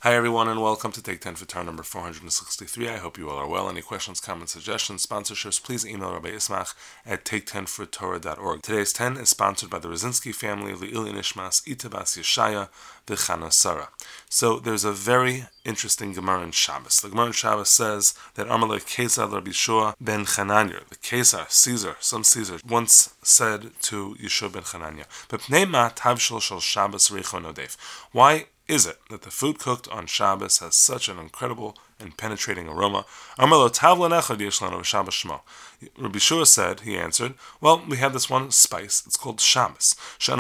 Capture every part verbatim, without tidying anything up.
Hi everyone and welcome to Take ten for Torah number four hundred sixty-three. I hope you all are well. Any questions, comments, suggestions, sponsorships, please email Rabbi Ismach at take ten for torah dot org. Today's ten is sponsored by the Rosinski family of the Ili Nishmas, Itabas Yeshaya, the Chana Sarah. So there's a very interesting Gemara in Shabbos. The Gemara in Shabbos says that Amalek Kesar Rabbi Yeshua ben Chananya, the Kesar, Caesar, some Caesar, once said to Yeshua ben Chananya, B'pnei tavshil shel Shabbos reicho nodef. Why is it that the food cooked on Shabbos has such an incredible and penetrating aroma? Rabbi Shua said, he answered, well, we have this one spice, it's called Shabbos,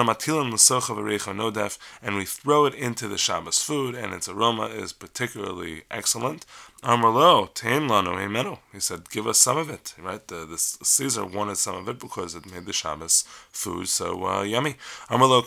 and we throw it into the Shabbos food, and its aroma is particularly excellent. He said, give us some of it, right? The, this Caesar wanted some of it because it made the Shabbos food so uh, yummy. One who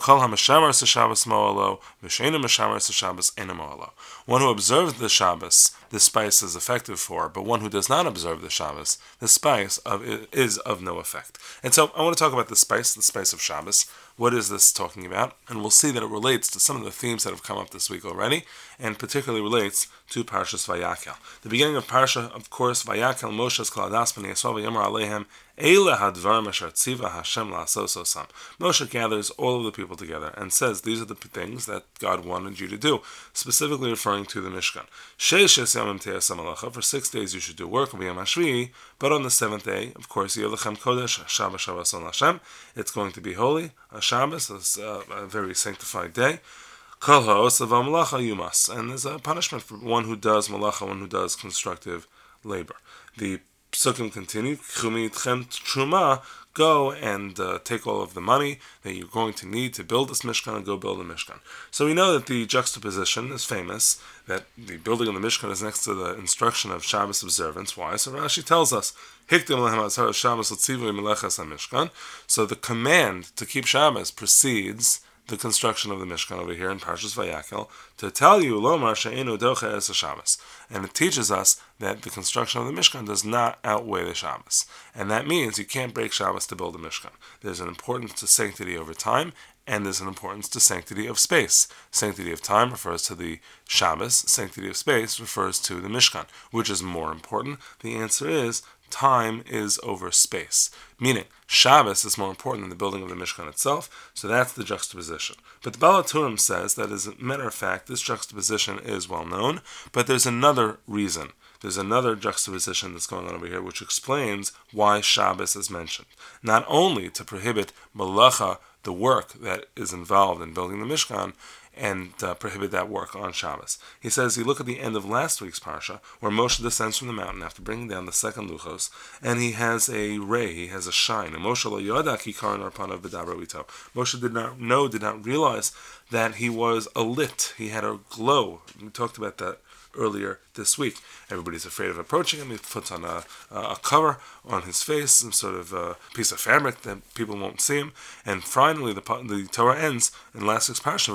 observes the Shabbos, the spice is effective for, but one who does not observe the Shabbos, the spice of is of no effect. And so I want to talk about the spice, the spice of Shabbos. What is this talking about? And we'll see that it relates to some of the themes that have come up this week already, and particularly relates to Parshas Vayakel. The beginning of Parsha, of course, Vayakel Moshe's Kaladas B'nei Yisrael v'Yamar Alehem Eile Hadvarim Asher Tziva Hashem La'asos Osam. Moshe gathers all of the people together and says these are the things that God wanted you to do, specifically referring to the Mishkan. Sheishes Yamim Te'asam Alacha, for six days you should do work, V'Yam HaShvi'i, but on the seventh day, of course, Yelechem Kodesh Shabbos Shabbos on Hashem. It's going to be holy. A Shabbos is uh, a very sanctified day. Kol ha'osav ha'malacha yumas, and there's a punishment for one who does malacha, one who does constructive labor. The Psukim continue, Chumi itchem truma, go and uh, take all of the money that you're going to need to build this Mishkan and go build a Mishkan. So we know that the juxtaposition is famous, that the building of the Mishkan is next to the instruction of Shabbos observance. Why? So Rashi tells us, Hiktim lehem azhar Shabbos l'tzivu melechas ha-Mishkan. So the command to keep Shabbos precedes the construction of the Mishkan over here in Parshas Vayakel to tell you Lomar she'enu docha es Shabbos, and it teaches us that the construction of the Mishkan does not outweigh the Shabbos, and that means you can't break Shabbos to build a Mishkan. There's an importance to sanctity over time, and there's an importance to sanctity of space. Sanctity of time refers to the Shabbos. Sanctity of space refers to the Mishkan. Which is more important? The answer is time is over space. Meaning, Shabbos is more important than the building of the Mishkan itself, so that's the juxtaposition. But the Baal HaTurim says that, as a matter of fact, this juxtaposition is well known, but there's another reason. There's another juxtaposition that's going on over here, which explains why Shabbos is mentioned. Not only to prohibit malacha, the work that is involved in building the Mishkan, and uh, prohibit that work on Shabbos. He says, you look at the end of last week's Parsha, where Moshe descends from the mountain after bringing down the second Luchos, and he has a ray, he has a shine. And Moshe lo yoda ki karan arpanav b'dabro ito. Moshe did not know, did not realize that he was a lit. He had a glow. We talked about that earlier this week. Everybody's afraid of approaching him. He puts on a, a cover on his face, some sort of a piece of fabric that people won't see him. And finally, the, the Torah ends in last week's parsha.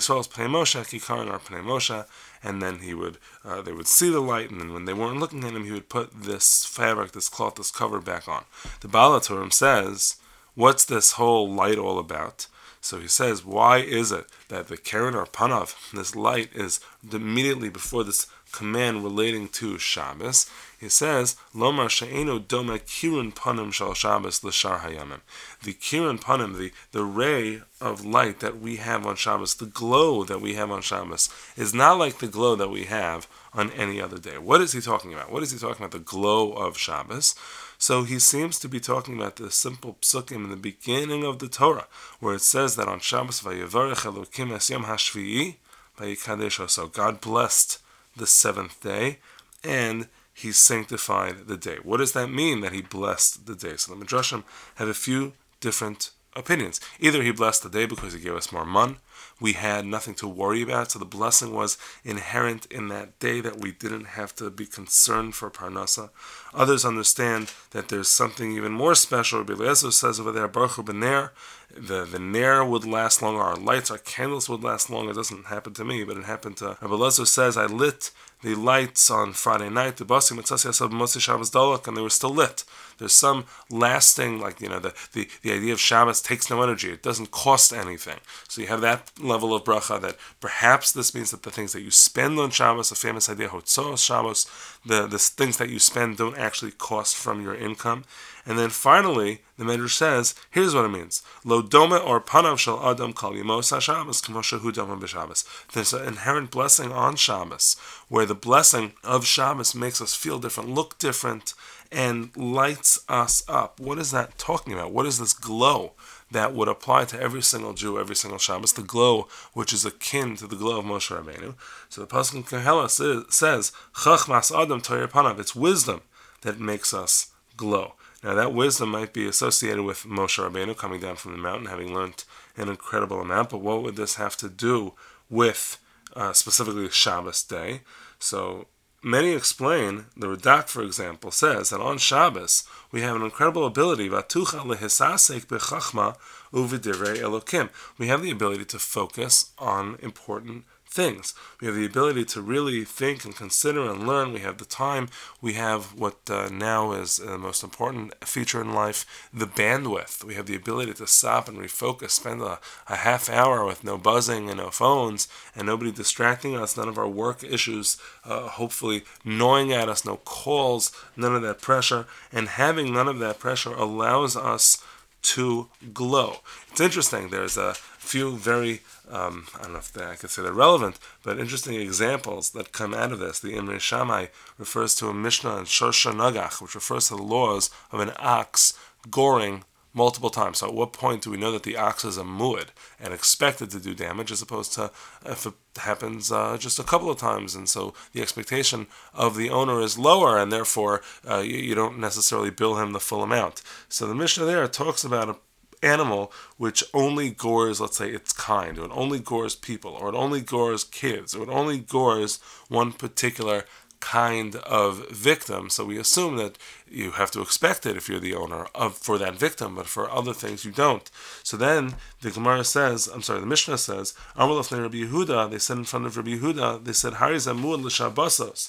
And then he would, uh, they would see the light, and then when they weren't looking at him, he would put this fabric, this cloth, this cover back on. The Baal HaTurim says, what's this whole light all about? So he says, why is it that the Keren or Panav, this light, is immediately before this command relating to Shabbos? He says, Lomar she'enu doma kirun panim shal Shabbos l'shar hayamim. The kirun panim, the, the ray of light that we have on Shabbos, the glow that we have on Shabbos, is not like the glow that we have on any other day. What is he talking about? What is he talking about, the glow of Shabbos? So he seems to be talking about the simple psukim in the beginning of the Torah, where it says that on Shabbos, Vayevarech Elokim es yom hashvi'i vayikadesh. So God blessed the seventh day, and he sanctified the day. What does that mean, that he blessed the day? So the Midrashim have a few different opinions. Either he blessed the day because he gave us more man, we had nothing to worry about, so the blessing was inherent in that day, that we didn't have to be concerned for parnasa. Others understand that there's something even more special. Rabbi Eliezer says over there, Baruch Hu b'ner, the, the nair would last longer, our lights, our candles would last longer. It doesn't happen to me, but it happened to Rabbi Eliezer. Says, I lit the lights on Friday night, the basim, and they were still lit. There's some lasting, like, you know, the, the, the idea of Shabbos takes no energy. It doesn't cost anything. So you have that that level of bracha, that perhaps this means that the things that you spend on Shabbos, a famous idea, Hotzos Shabbos, the, the things that you spend don't actually cost from your income. And then finally, the Medrash says, here's what it means. Lo dome or panav shel adam kal yemos ha-Shabbos k'mo shehu dome b'Shabbos. There's an inherent blessing on Shabbos, where the blessing of Shabbos makes us feel different, look different, and lights us up. What is that talking about? What is this glow that would apply to every single Jew, every single Shabbos? The glow which is akin to the glow of Moshe Rabbeinu. So the Pasuk in Koheles says, Chachmas adam toyer panav. It's wisdom that makes us glow. Now that wisdom might be associated with Moshe Rabbeinu coming down from the mountain, having learned an incredible amount, but what would this have to do with uh, specifically Shabbos day? So many explain, the Radak, for example, says that on Shabbos we have an incredible ability, Vatucha lehisasek bechachma uvidivrei Elokim. We have the ability to focus on important things. We have the ability to really think and consider and learn. We have the time. We have what uh, now is the most important feature in life, the bandwidth. We have the ability to stop and refocus, spend a, a half hour with no buzzing and no phones and nobody distracting us, none of our work issues uh, hopefully gnawing at us, no calls, none of that pressure. And having none of that pressure allows us to glow. It's interesting. There's a few very, um, I don't know if I could say they're relevant, but interesting examples that come out of this. The Imre Shammai refers to a Mishnah in Shorsha Nagach, which refers to the laws of an ox goring multiple times. So at what point do we know that the ox is a muad and expected to do damage, as opposed to if it happens uh, just a couple of times, and so the expectation of the owner is lower, and therefore uh, you, you don't necessarily bill him the full amount. So the Mishnah there talks about a animal which only gores, let's say, its kind, or it only gores people, or it only gores kids, or it only gores one particular kind of victim. So we assume that you have to expect it if you're the owner of for that victim, but for other things you don't. So then the Gemara says, I'm sorry, the Mishnah says, Amar lefnei Rabbi Yehuda, they said in front of Rabbi Yehuda, they said, Hariz amud l'shabbosos.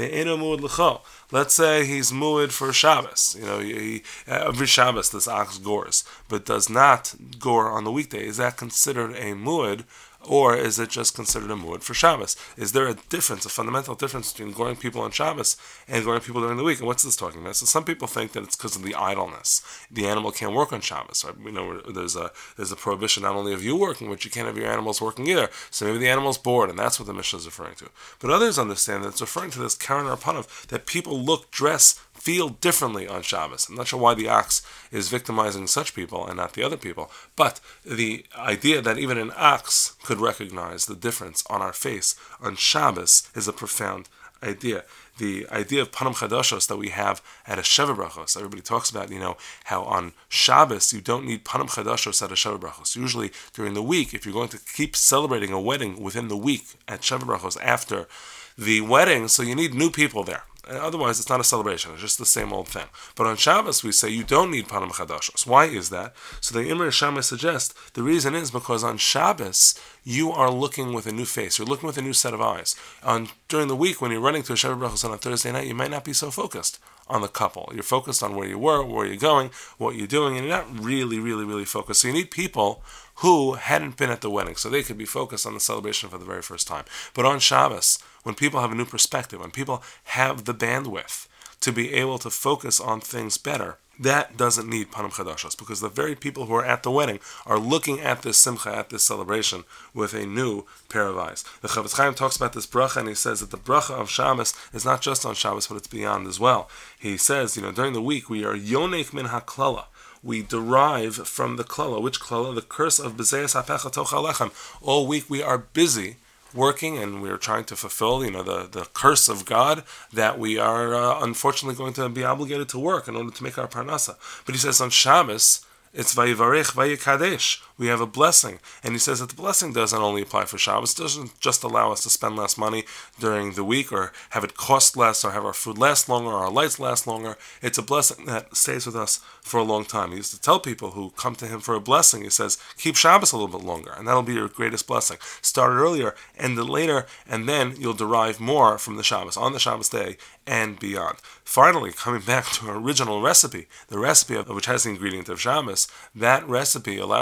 Let's say he's muad for Shabbos. You know, he, every Shabbos this ox gores, but does not gore on the weekday. Is that considered a muad, or is it just considered a muad for Shabbos? Is there a difference, a fundamental difference between goring people on Shabbos and goring people during the week? And what's this talking about? So some people think that it's because of the idleness. The animal can't work on Shabbos. Right? We know there's a there's a prohibition not only of you working, but you can't have your animals working either. So maybe the animal's bored, and that's what the Mishnah is referring to. But others understand that it's referring to this Karen Arpanav, that people look, dress, feel differently on Shabbos. I'm not sure why the ox is victimizing such people and not the other people, but the idea that even an ox could recognize the difference on our face on Shabbos is a profound idea. The idea of Panam Chadoshos that we have at a Sheva Brachos, everybody talks about, you know, how on Shabbos you don't need Panam Chadoshos at a Sheva Brachos. Usually during the week, if you're going to keep celebrating a wedding within the week at Sheva Brachos after the wedding, so you need new people there. Otherwise, it's not a celebration. It's just the same old thing. But on Shabbos, we say you don't need Panam Chadashos. Why is that? So the Imre Shammai suggests the reason is because on Shabbos, you are looking with a new face. You're looking with a new set of eyes. On During the week, when you're running to a Sheva Brachos on a Thursday night, you might not be so focused on the couple. You're focused on where you were, where you're going, what you're doing, and you're not really, really, really focused. So you need people who hadn't been at the wedding, so they could be focused on the celebration for the very first time. But on Shabbos, when people have a new perspective, when people have the bandwidth to be able to focus on things better, that doesn't need Panam Chadashos, because the very people who are at the wedding are looking at this simcha, at this celebration, with a new pair of eyes. The Chavetz Chaim talks about this bracha, and he says that the bracha of Shabbos is not just on Shabbos, but it's beyond as well. He says, you know, during the week, we are yonek min haklala. We derive from the klala. Which klala? The curse of B'zeis hapecha tochal lechem. All week we are busy working, and we are trying to fulfill, you know, the, the curse of God that we are uh, unfortunately going to be obligated to work in order to make our parnasa. But he says on Shabbos, it's vayivarech vayikadesh. We have a blessing. And he says that the blessing doesn't only apply for Shabbos. It doesn't just allow us to spend less money during the week, or have it cost less, or have our food last longer, or our lights last longer. It's a blessing that stays with us for a long time. He used to tell people who come to him for a blessing, he says, keep Shabbos a little bit longer, and that'll be your greatest blessing. Start it earlier, end it later, and then you'll derive more from the Shabbos, on the Shabbos day, and beyond. Finally, coming back to our original recipe, the recipe of, which has the ingredient of Shabbos, that recipe allows us to enjoy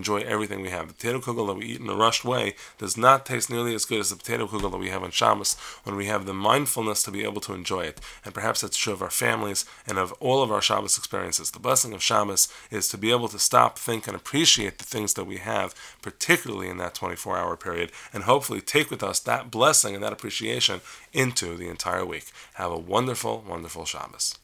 enjoy everything we have. The potato kugel that we eat in a rushed way does not taste nearly as good as the potato kugel that we have on Shabbos when we have the mindfulness to be able to enjoy it. And perhaps that's true of our families and of all of our Shabbos experiences. The blessing of Shabbos is to be able to stop, think, and appreciate the things that we have, particularly in that twenty-four hour period, and hopefully take with us that blessing and that appreciation into the entire week. Have a wonderful, wonderful Shabbos.